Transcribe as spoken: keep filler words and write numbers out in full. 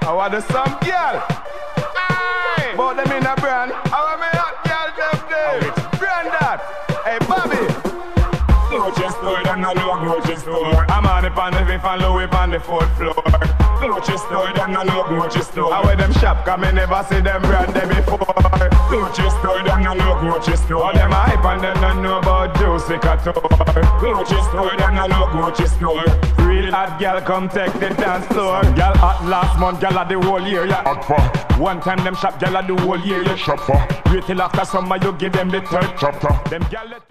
I want the some girl. Aye. But them in a brand. I want me hot girl them there. Brand that. Hey Bobby. Gucci store, them no look Gucci store. I'm on the pan the fifth and Louis on the fourth floor. Gucci store, them no look Gucci store. I wear them shop, cause me never see them brand them before. Gucci store, them no look Gucci store. All them a hype and them don't know about Juicy Couture. Gucci store, them no look Gucci store. Real hot girl come take the dance floor. Girl hot last month, girl a the whole year, yeah. Hot for one time them shop, girl a the whole year, yeah. shop for. Wait till after summer you give them the third chapter. Them girl let